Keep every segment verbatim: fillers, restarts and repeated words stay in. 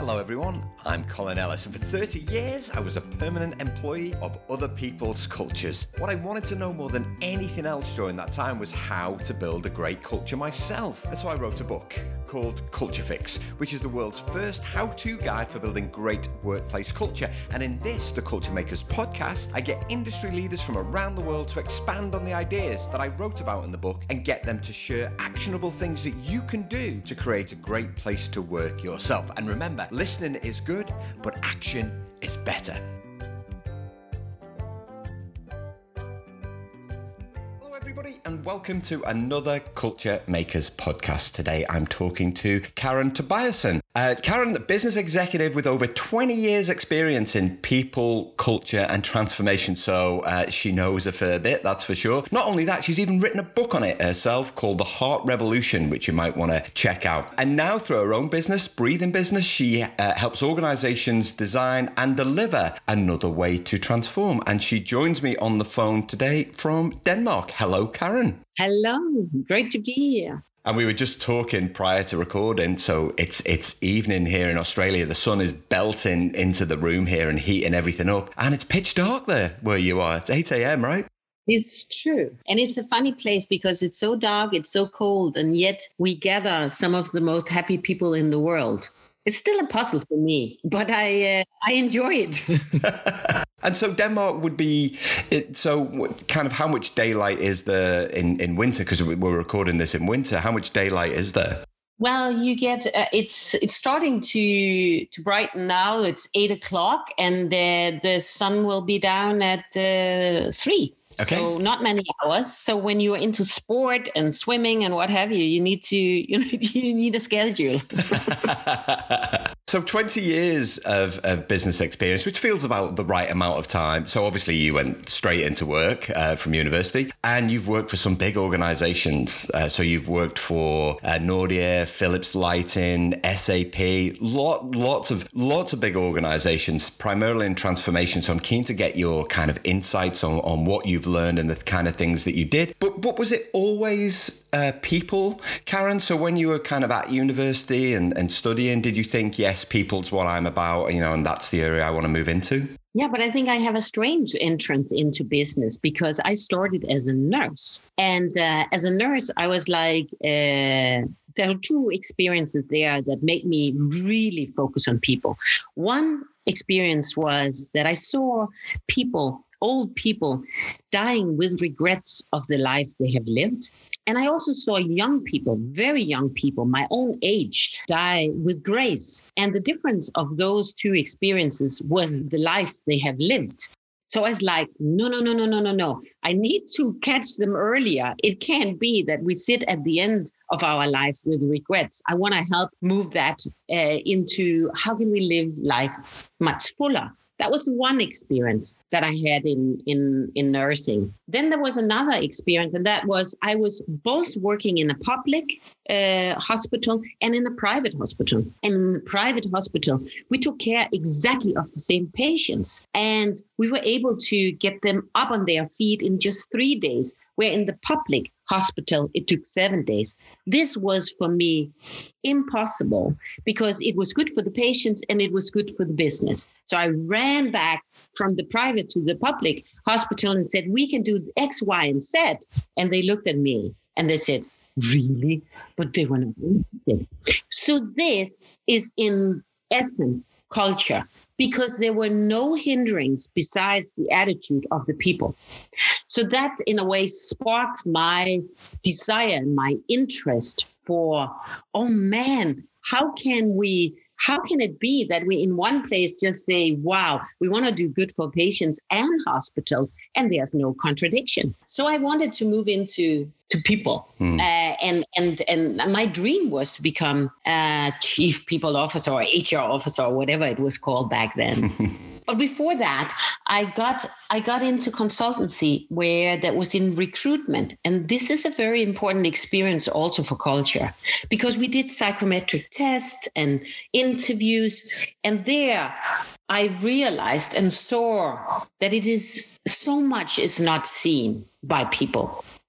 Hello everyone, I'm Colin Ellis, and for thirty years I was a permanent employee of other people's cultures. What I wanted to know more than anything else during that time was how to build a great culture myself. And so I wrote a book called Culture Fix, which is the world's first how-to guide for building great workplace culture. And in this, the Culture Makers podcast, I get industry leaders from around the world to expand on the ideas that I wrote about in the book and get them to share actionable things that you can do to create a great place to work yourself. And remember, listening is good, but action is better. Hello everybody, and welcome to another Culture Makers podcast. Today I'm talking to Karen Tobiasen. Uh, Karen, business executive with over twenty years experience in people, culture and transformation. So uh, she knows a fair bit, that's for sure. Not only that, she's even written a book on it herself called The Heart Revolution, which you might want to check out. And now through her own business, Breathing Business, she uh, helps organizations design and deliver another way to transform. And she joins me on the phone today from Denmark. Hello, Karen. Hello, great to be here. And we were just talking prior to recording, so it's it's evening here in Australia. The sun is belting into the room here and heating everything up. And it's pitch dark there where you are. It's eight a.m., right? It's true. And it's a funny place because it's so dark, it's so cold, and yet we gather some of the most happy people in the world. It's still a puzzle for me, but I uh, I enjoy it. And so Denmark would be, it, so kind of how much daylight is there in, in winter? Because we're recording this in winter. How much daylight is there? Well, you get, uh, it's it's starting to to brighten now. It's eight o'clock and uh, the sun will be down at uh, three. Okay. So not many hours. So when you're into sport and swimming and what have you, you need to, you know, you need a schedule. So twenty years of, of business experience, which feels about the right amount of time. So obviously you went straight into work uh, from university and you've worked for some big organizations. Uh, so you've worked for uh, Nordia, Philips Lighting, S A P, lot, lots of lots of big organizations, primarily in transformation. So I'm keen to get your kind of insights on, on what you've learned and the kind of things that you did. But, but was it always uh, people, Karen? So when you were kind of at university and, and studying, did you think, yes, people's what I'm about, you know, and that's the area I want to move into? Yeah, but I think I have a strange entrance into business because I started as a nurse. And uh, as a nurse, I was like, uh, there are two experiences there that made me really focus on people. One experience was that I saw people, old people, dying with regrets of the life they have lived. And I also saw young people, very young people, my own age, die with grace. And the difference of those two experiences was the life they have lived. So I was like, no, no, no, no, no, no, no. I need to catch them earlier. It can't be that we sit at the end of our life with regrets. I want to help move that uh, into how can we live life much fuller. That was one experience that I had in, in, in nursing. Then there was another experience, and that was I was both working in a public uh, hospital and in a private hospital. And in the private hospital, we took care exactly of the same patients. And we were able to get them up on their feet in just three days, where in the public hospital, it took seven days. This was for me impossible because it was good for the patients and it was good for the business. So I ran back from the private to the public hospital and said, we can do X, Y, and Z. And they looked at me and they said, really? But they were not interested. So this is in essence culture, because there were no hinderings besides the attitude of the people. So that, in a way, sparked my desire and my interest for, oh man, how can we, how can it be that we in one place just say, wow, we want to do good for patients and hospitals, and there's no contradiction. So I wanted to move into to people. Mm. Uh, and, and, and my dream was to become a chief people officer or H R officer or whatever it was called back then. But before that, I got I got into consultancy where that was in recruitment. And this is a very important experience also for culture, because we did psychometric tests and interviews. And there I realized and saw that it is so much is not seen by people.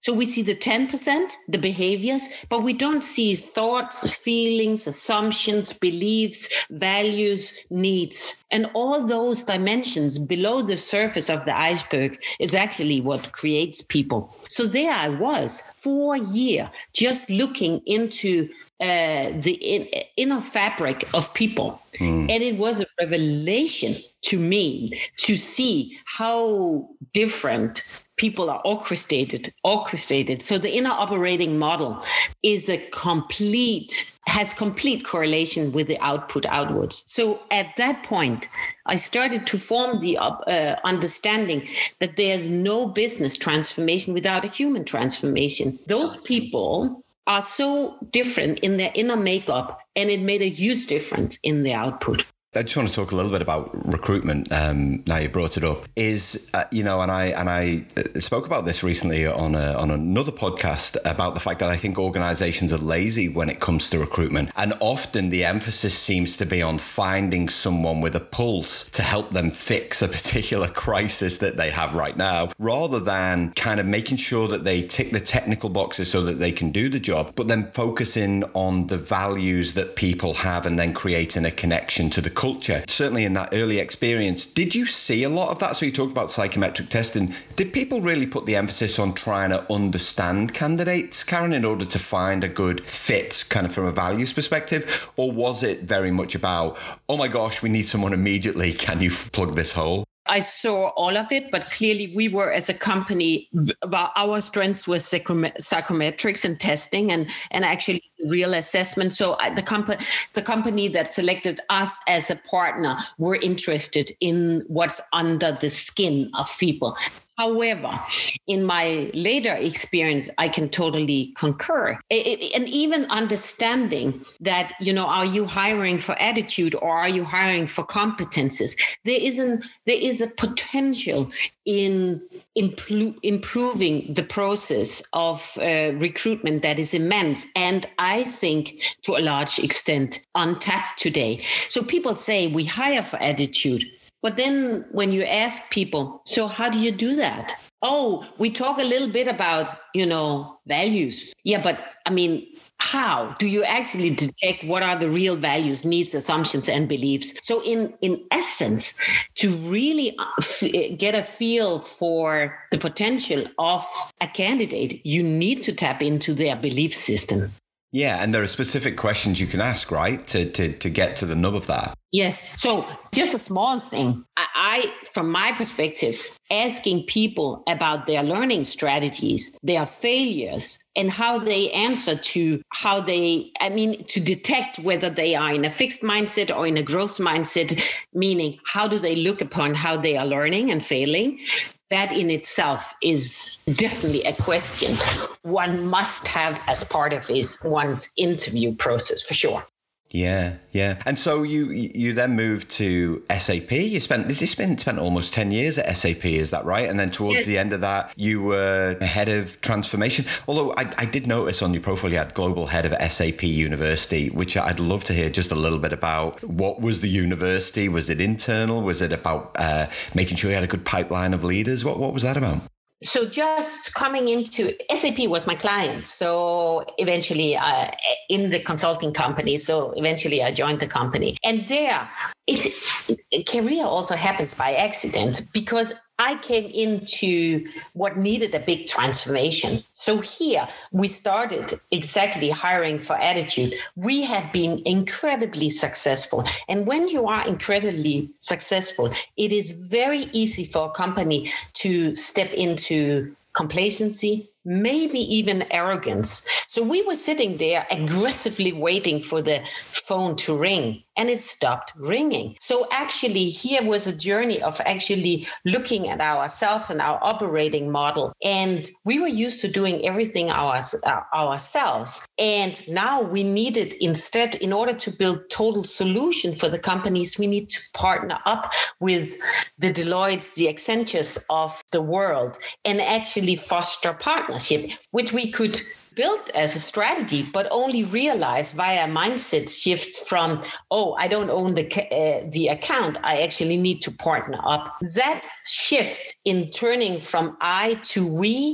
So we see the ten percent, the behaviors, but we don't see thoughts, feelings, assumptions, beliefs, values, needs. And all those dimensions below the surface of the iceberg is actually what creates people. So there I was for a year just looking into uh, the in, inner fabric of people. Mm. And it was a revelation to me to see how different people are orchestrated, orchestrated. So the inner operating model is a complete, has complete correlation with the output outwards. So at that point, I started to form the uh, understanding that there's no business transformation without a human transformation. Those people are so different in their inner makeup, and it made a huge difference in the output. I just want to talk a little bit about recruitment. Um, now you brought it up, is uh, you know, and I and I spoke about this recently on a, on another podcast about the fact that I think organizations are lazy when it comes to recruitment, and often the emphasis seems to be on finding someone with a pulse to help them fix a particular crisis that they have right now, rather than kind of making sure that they tick the technical boxes so that they can do the job, but then focusing on the values that people have and then creating a connection to the culture. Certainly in that early experience, did you see a lot of that? So you talked about psychometric testing. Did people really put the emphasis on trying to understand candidates, Karen, in order to find a good fit kind of from a values perspective? Or was it very much about, oh my gosh, we need someone immediately. Can you plug this hole? I saw all of it, but clearly we were, as a company, our strengths was psychometrics and testing and, and actually real assessment. So the, comp- the company that selected us as a partner were interested in what's under the skin of people. However, in my later experience, I can totally concur. It, it, and even understanding that, you know, are you hiring for attitude or are you hiring for competences? There isn't, there is a potential in impl- improving the process of uh, recruitment that is immense. And I think to a large extent untapped today. So people say we hire for attitude. But then when you ask people, so how do you do that? Oh, we talk a little bit about, you know, values. Yeah, but I mean, how do you actually detect what are the real values, needs, assumptions, and beliefs? So in, in essence, to really get a feel for the potential of a candidate, you need to tap into their belief system. Yeah, and there are specific questions you can ask, right, to to to get to the nub of that. Yes. So just a small thing. I, I, from my perspective, asking people about their learning strategies, their failures, and how they answer to how they, I mean, to detect whether they are in a fixed mindset or in a growth mindset, meaning how do they look upon how they are learning and failing? That in itself is definitely a question one must have as part of his one's interview process, for sure. Yeah, yeah. And so you you then moved to S A P. You spent you spent spent almost ten years at S A P, is that right? And then towards yes. the end of that, you were head of transformation. Although I, I did notice on your profile you had global head of S A P University, which I'd love to hear just a little bit about. What was the university? Was it internal? Was it about uh, making sure you had a good pipeline of leaders? What what was that about? So just coming into S A P was my client. So eventually uh, in the consulting company. So eventually I joined the company. And there, it's, career also happens by accident because I came into what needed a big transformation. So here we started exactly hiring for attitude. We had been incredibly successful. And when you are incredibly successful, it is very easy for a company to step into complacency, maybe even arrogance. So we were sitting there aggressively waiting for the phone to ring, and it stopped ringing. So actually here was a journey of actually looking at ourselves and our operating model. And we were used to doing everything ours, uh, ourselves. And now we needed, instead, in order to build total solution for the companies, we need to partner up with the Deloittes, the Accentures of the world, and actually foster partnership, which we could built as a strategy, but only realized via mindset shifts from, oh, I don't own the uh, the account. I actually need to partner up. That shift in turning from I to we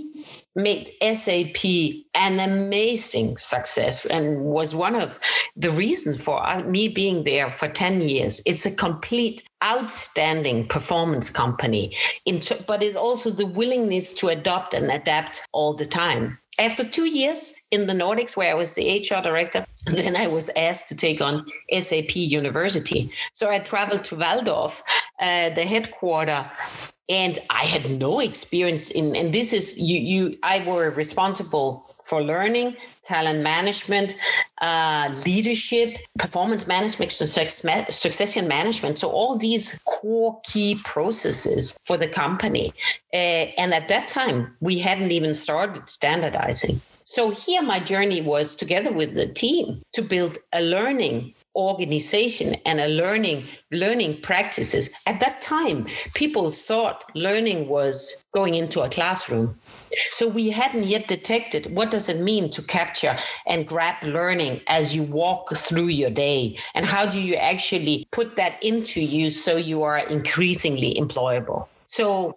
made S A P an amazing success and was one of the reasons for me being there for ten years. It's a complete outstanding performance company, but it's also the willingness to adopt and adapt all the time. After two years in the Nordics, where I was the H R director, then I was asked to take on S A P University. So I traveled to Waldorf, uh, the headquarters, and I had no experience in, and this is, you, you, I were responsible for learning, talent management, uh, leadership, performance management, succession management. So all these core key processes for the company. Uh, and at that time, we hadn't even started standardizing. So here my journey was together with the team to build a learning organization and a learning learning practices. At that time, people thought learning was going into a classroom. So we hadn't yet detected what does it mean to capture and grab learning as you walk through your day, and how do you actually put that into use so you are increasingly employable. So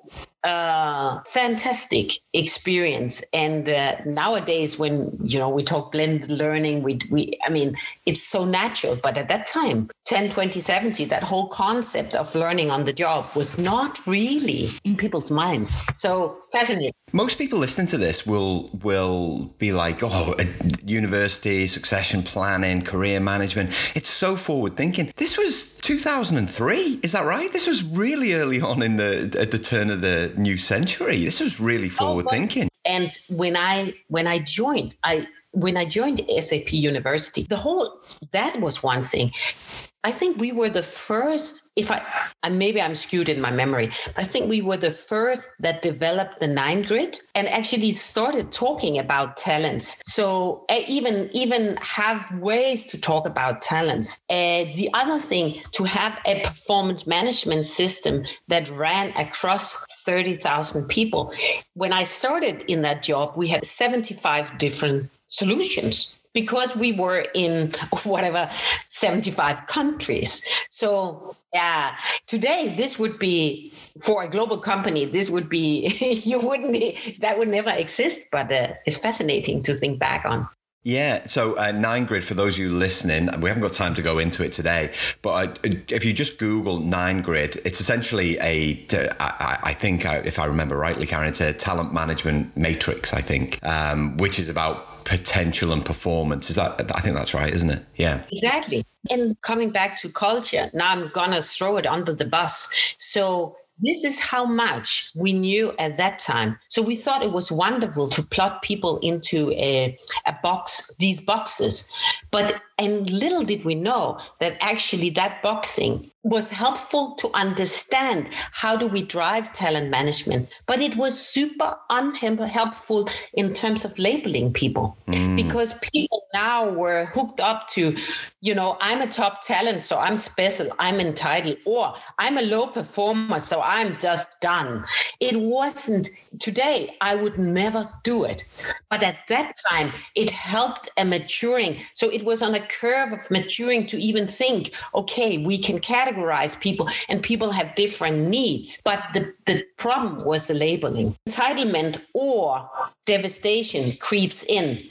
uh, fantastic experience. And uh, nowadays, when, you know, we talk blended learning, we, we, I mean, it's so natural. But at that time, ten, twenty, seventy, that whole concept of learning on the job was not really in people's minds. So fascinating. Most people listening to this will will be like, oh, university, succession planning, career management. It's so forward thinking. This was two thousand three. Is that right? This was really early on in the at the turn of the new century. This was really forward thinking. And when I when I joined, I when I joined S A P University, the whole that was one thing. I think we were the first, if I, and maybe I'm skewed in my memory, but I think we were the first that developed the nine grid and actually started talking about talents. So uh, even, even have ways to talk about talents. Uh, the other thing, to have a performance management system that ran across thirty thousand people. When I started in that job, we had seventy-five different solutions, because we were in whatever seventy-five countries. So yeah, today this would be, for a global company, this would be, you wouldn't, that would never exist, but uh, it's fascinating to think back on. Yeah. So uh, nine grid, for those of you listening, we haven't got time to go into it today, but I, if you just Google nine grid, it's essentially a, I, I think, if I remember rightly, Karen, it's a talent management matrix, I think, um, which is about potential and performance. Is that, I think that's right, isn't it? Yeah. Exactly. And coming back to culture, now I'm going to throw it under the bus. So this is how much we knew at that time. So we thought it was wonderful to plot people into a, a box, these boxes. But, and little did we know that actually that boxing was helpful to understand how do we drive talent management. But it was super unhelpful in terms of labeling people, mm. because people now were hooked up to, you know, I'm a top talent, so I'm special, I'm entitled, or I'm a low performer, so I'm just done. It wasn't, today, I would never do it. But at that time, it helped a maturing. So it was on a curve of maturing to even think, okay, we can categorize people and people have different needs. But the, the problem was the labeling. Entitlement or devastation creeps in,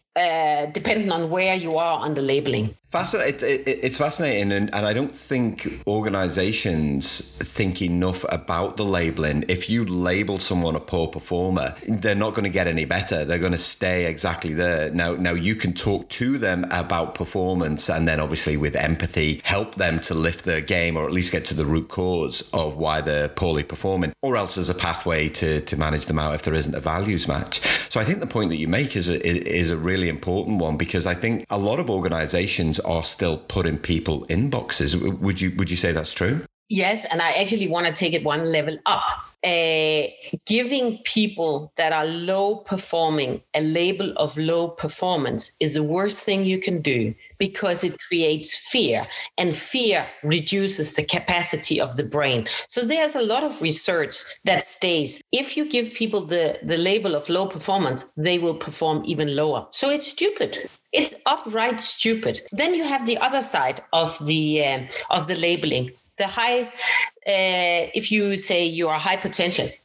uh, depending on where you are on the labeling. Fascinating. It, it, it's fascinating. And, and I don't think organizations think enough about the labeling. If you label someone a poor performer, they're not going to get any better. They're going to stay exactly there. Now, now you can talk to them about performance, and then obviously with empathy, help them to lift their game, or at least get to the root cause of why they're poorly performing, or else there's a pathway to, to manage them out if there isn't a values match. So I think the point that you make is a, is a really important one, because I think a lot of organizations are still putting people in boxes. Would you would you say that's true? Yes, and I actually want to take it one level up. Uh, giving people that are low performing a label of low performance is the worst thing you can do, because it creates fear, and fear reduces the capacity of the brain. So there's a lot of research that states if you give people the, the label of low performance, they will perform even lower. So it's stupid. It's upright stupid. Then you have the other side of the uh, of the labeling. The high, uh, if you say you are high potential,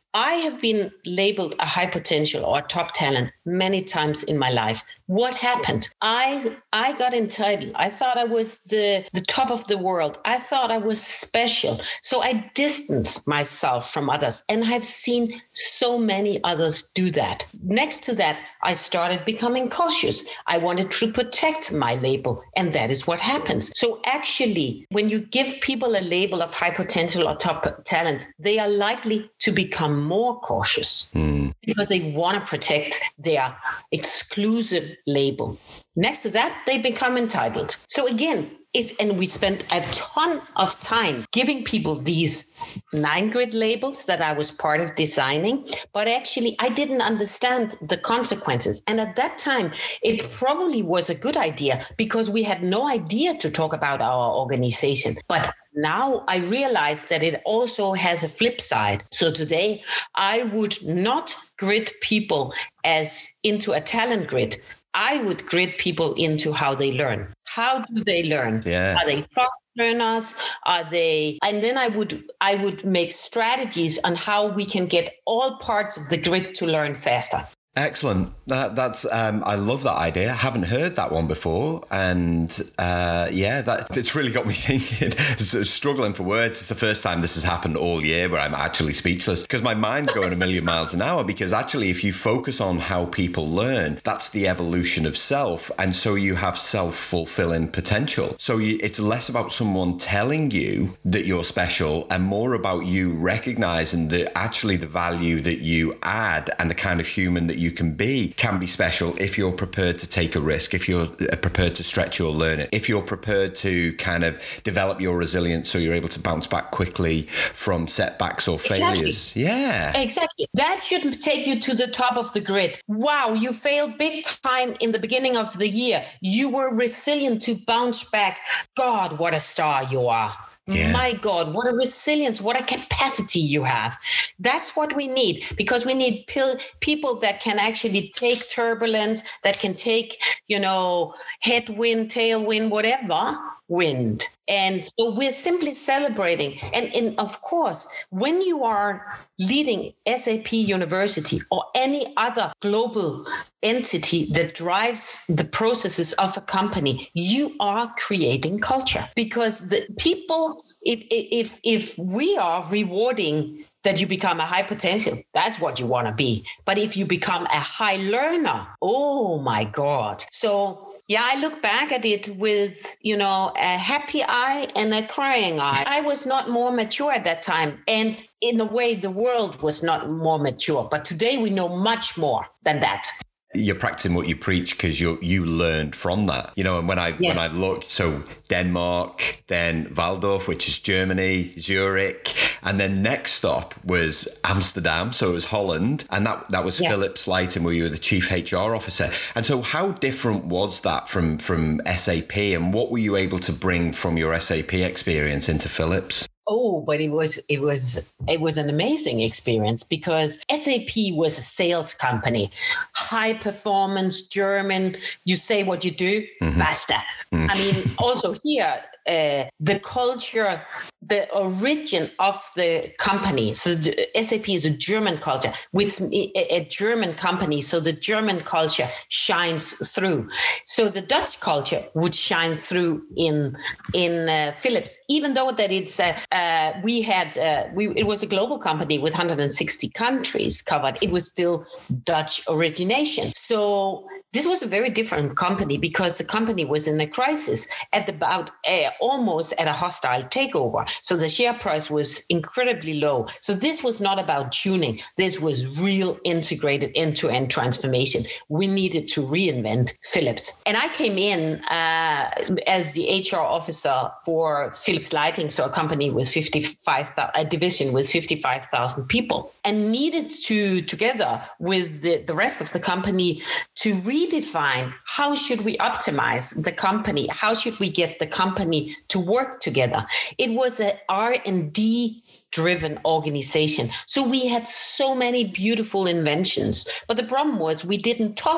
I have been labeled a high potential or a top talent many times in my life. What happened? I I got entitled. I thought I was the, the top of the world. I thought I was special. So I distanced myself from others. And I've seen so many others do that. Next to that, I started becoming cautious. I wanted to protect my label. And that is what happens. So actually, when you give people a label of high potential or top talent, they are likely to become more cautious mm. because they want to protect their exclusive label. Next to that, they become entitled. So again, it's, and we spent a ton of time giving people these nine grid labels that I was part of designing, but actually I didn't understand the consequences. And at that time, it probably was a good idea because we had no idea to talk about our organization. But now I realize that it also has a flip side. So today I would not grid people as into a talent grid. I would grid people into how they learn. How do they learn? Yeah. Are they fast learners? Are they? And then I would I would make strategies on how we can get all parts of the grid to learn faster. Excellent. That, that's um, I love that idea. I haven't heard that one before, and uh, yeah, that it's really got me thinking. Struggling for words. It's the first time this has happened all year where I'm actually speechless because my mind's going a million miles an hour. Because actually, if you focus on how people learn, that's the evolution of self, and so you have self-fulfilling potential. So you, it's less about someone telling you that you're special, and more about you recognizing that actually the value that you add and the kind of human that you can be can be special if you're prepared to take a risk, if you're prepared to stretch your learning, if you're prepared to kind of develop your resilience so you're able to bounce back quickly from setbacks or failures. Exactly. Yeah. Exactly. That should take you to the top of the grid. Wow, you failed big time in the beginning of the year. You were resilient to bounce back. God, what a star you are. Yeah. My God, what a resilience, what a capacity you have. That's what we need, because we need pil- people that can actually take turbulence, that can take, you know, headwind, tailwind, whatever wind. And so we're simply celebrating. And, and of course, when you are leading S A P University or any other global entity that drives the processes of a company, you are creating culture, because the people, if if if we are rewarding that you become a high potential, that's what you want to be. But if you become a high learner, oh my God. So yeah, I look back at it with, you know, a happy eye and a crying eye. I was not more mature at that time. And in a way, the world was not more mature. But today we know much more than that. You're practicing what you preach because you you learned from that, you know. And when I yes. when I looked, so Denmark, then Waldorf, which is Germany, Zurich, and then next stop was Amsterdam, so it was Holland, and that that was yeah. Philips Lighting, where you were the chief H R officer. And so, how different was that from from S A P, and what were you able to bring from your S A P experience into Philips? Oh, but it was it was it was an amazing experience, because S A P was a sales company, high performance, German. You say what you do, mm-hmm. basta. Mm-hmm. I mean, also here, uh, the culture, the origin of the company. So the S A P is a German culture, with a, a German company. So the German culture shines through. So the Dutch culture would shine through in in uh, Philips, even though that it's a Uh, we had, uh, we, it was a global company with one hundred sixty countries covered. It was still Dutch origination. So this was a very different company, because the company was in a crisis at about uh, almost at a hostile takeover. So the share price was incredibly low. So this was not about tuning. This was real integrated end-to-end transformation. We needed to reinvent Philips. And I came in uh, as the H R officer for Philips Lighting, so a company with fifty-five, a division with fifty-five thousand people, and needed to, together with the, the rest of the company, to redefine how should we optimize the company? How should we get the company to work together? It was an R and D driven organization. So we had so many beautiful inventions, but the problem was we didn't talk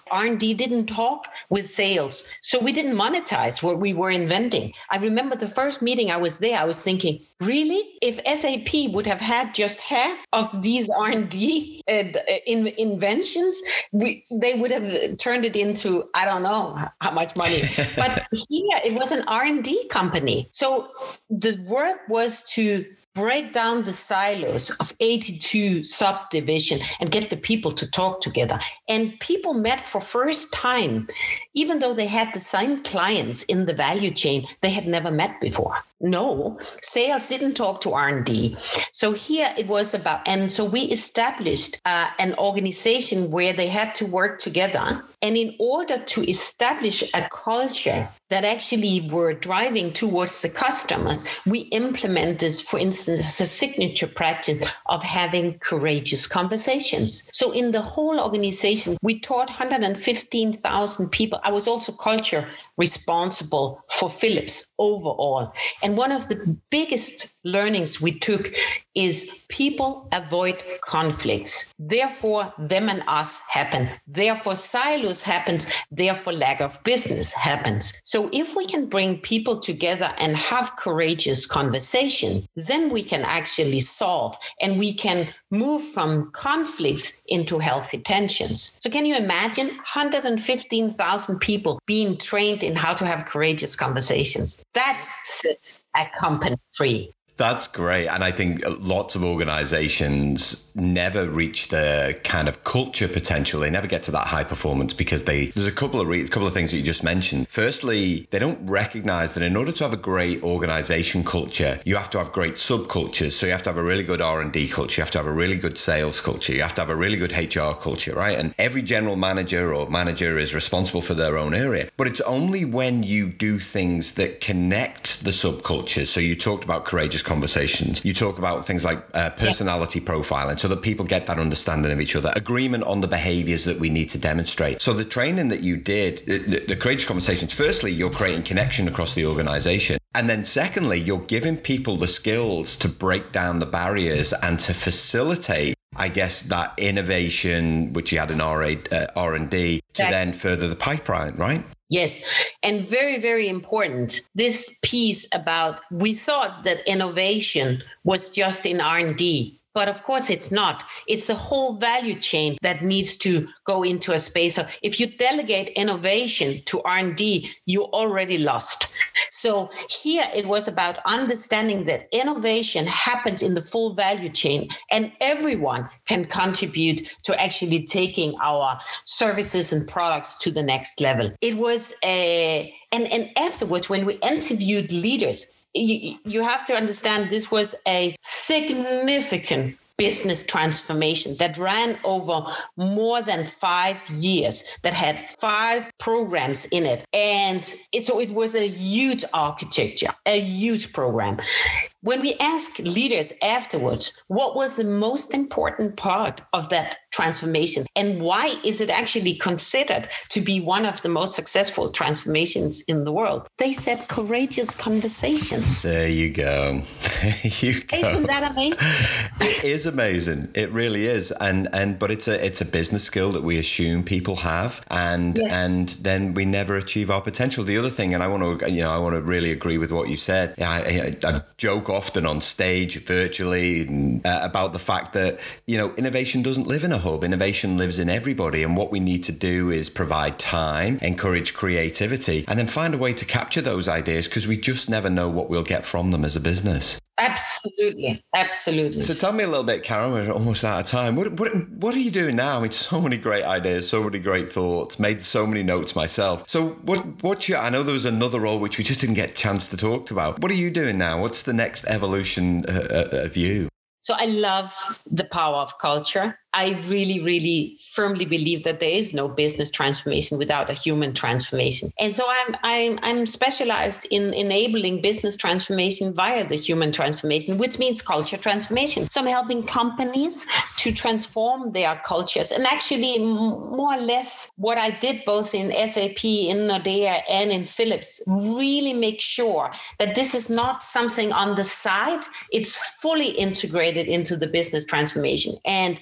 R and D didn't talk with sales. So we didn't monetize what we were inventing. I remember the first meeting I was there, I was thinking, really? If S A P would have had just half of these R and D uh, in, inventions, we, they would have turned it into, I don't know how much money. But here it was an R and D company. So the work was to break down the silos of eighty-two subdivision and get the people to talk together. And people met for first time, even though they had the same clients in the value chain, they had never met before. No, sales didn't talk to R and D. So here it was about, and so we established uh, an organization where they had to work together. And in order to establish a culture that actually were driving towards the customers, we implement this, for instance, as a signature practice of having courageous conversations. So in the whole organization, we taught one hundred fifteen thousand people. I was also culture responsible for Philips overall. And one of the biggest learnings we took is people avoid conflicts. Therefore, them and us happen. Therefore, silos happens. Therefore, lack of business happens. So if we can bring people together and have courageous conversation, then we can actually solve and we can move from conflicts into healthy tensions. So can you imagine one hundred fifteen thousand people being trained in how to have courageous conversations? That sets a company free. That's great. And I think lots of organizations never reach the kind of culture potential. They never get to that high performance because they, there's a couple of, re, a couple of things that you just mentioned. Firstly, they don't recognize that in order to have a great organization culture, you have to have great subcultures. So you have to have a really good R and D culture. You have to have a really good sales culture. You have to have a really good H R culture, right? And every general manager or manager is responsible for their own area. But it's only when you do things that connect the subcultures. So you talked about courageous conversations. You talk about things like uh, personality yeah. profiling so that people get that understanding of each other, agreement on the behaviors that we need to demonstrate. So the training that you did, the, the courageous conversations, firstly, you're creating connection across the organization. And then secondly, you're giving people the skills to break down the barriers and to facilitate, I guess, that innovation, which you had in R and D, to exactly. then further the pipeline, right? Yes. And very, very important, this piece about, we thought that innovation was just in R and D. But of course it's not. It's a whole value chain that needs to go into a space. So if you delegate innovation to R and D, you already lost. So here it was about understanding that innovation happens in the full value chain and everyone can contribute to actually taking our services and products to the next level. It was a, and, and afterwards, when we interviewed leaders, You, you have to understand this was a significant business transformation that ran over more than five years, that had five programs in it. And it, so it was a huge architecture, a huge program. When we asked leaders afterwards, what was the most important part of that transformation and why is it actually considered to be one of the most successful transformations in the world? They said courageous conversations. There you go. There you go. Isn't that amazing? It is amazing. It really is. And and but it's a it's a business skill that we assume people have, and yes. and then we never achieve our potential. The other thing, and I want to you know I want to really agree with what you said. I, I, I joke often on stage, virtually, uh, about the fact that you know innovation doesn't live in a hub. Innovation lives in everybody, and what we need to do is provide time, encourage creativity, and then find a way to capture those ideas because we just never know what we'll get from them as a business. Absolutely. Absolutely. So tell me a little bit, Karen, we're almost out of time. What, what, what are you doing now? I mean, so many great ideas, so many great thoughts, made so many notes myself. So what, what's your, I know there was another role which we just didn't get a chance to talk about. What are you doing now? What's the next evolution uh, of you? So I love the power of culture. I really, really firmly believe that there is no business transformation without a human transformation. And so I'm I'm I'm specialized in enabling business transformation via the human transformation, which means culture transformation. So I'm helping companies to transform their cultures. And actually, more or less, what I did both in S A P, in Nordea, and in Philips, really make sure that this is not something on the side. It's fully integrated into the business transformation. And every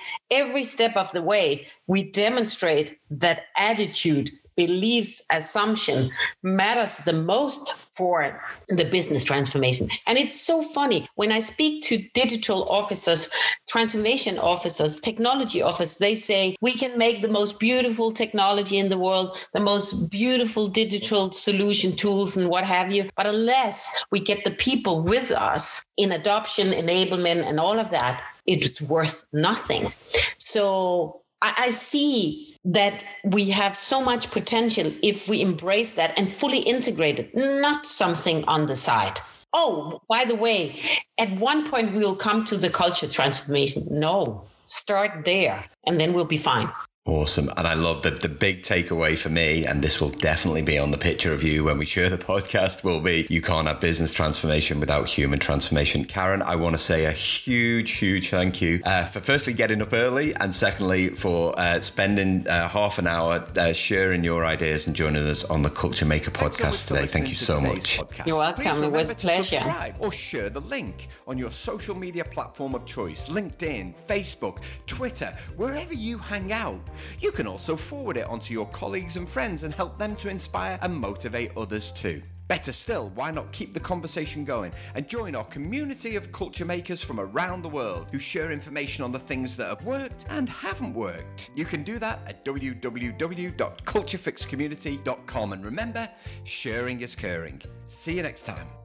every step of the way, we demonstrate that attitude, beliefs, assumption matters the most for the business transformation. And it's so funny when I speak to digital officers, transformation officers, technology officers, they say we can make the most beautiful technology in the world, the most beautiful digital solution tools and what have you. But unless we get the people with us in adoption, enablement, and all of that, it's worth nothing. So I, I see that we have so much potential if we embrace that and fully integrate it, not something on the side. Oh, by the way, at one point we will come to the culture transformation. No, start there and then we'll be fine. Awesome. And I love that the big takeaway for me, and this will definitely be on the picture of you when we share the podcast, will be you can't have business transformation without human transformation. Karen, I want to say a huge, huge thank you uh, for firstly getting up early, and secondly for uh, spending uh, half an hour uh, sharing your ideas and joining us on the Culture Maker podcast today. Thank you so much. Podcast. You're welcome. It was a pleasure. Or share the link on your social media platform of choice, LinkedIn, Facebook, Twitter, wherever you hang out. You can also forward it onto your colleagues and friends and help them to inspire and motivate others too. Better still, why not keep the conversation going and join our community of culture makers from around the world who share information on the things that have worked and haven't worked. You can do that at w w w dot culture fix community dot com, and remember, sharing is caring. See you next time.